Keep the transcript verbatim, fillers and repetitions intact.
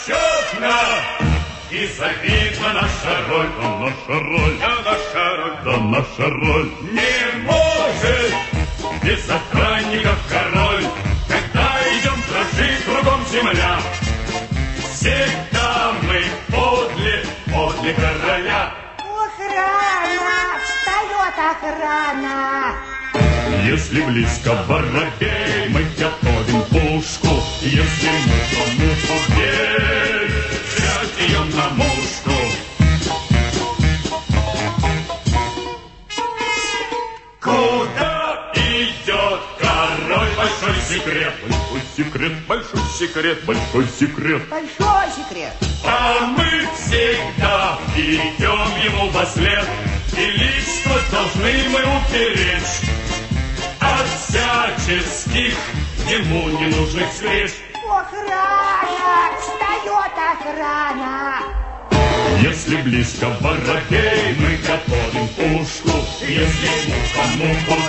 почетно и завидна наша роль. Да наша роль, да наша роль, да наша роль. Не может без охранников король, когда идем дрожит кругом земля. Всегда мы подле, подле короля. Охрана! Встает охрана! Если близко воробей, мы готовим пушку. Если муху, муху бей, взять ее на мушку. Куда идет король? Большой секрет. Большой секрет, большой секрет, большой секрет. Большой секрет. А мы всегда идем ему вослед, и лично должны мы уперечь от всяческих ему ненужных встреч. Охрана! Встает охрана! Если близко воробей, мы готовим пушку. Если муха, муху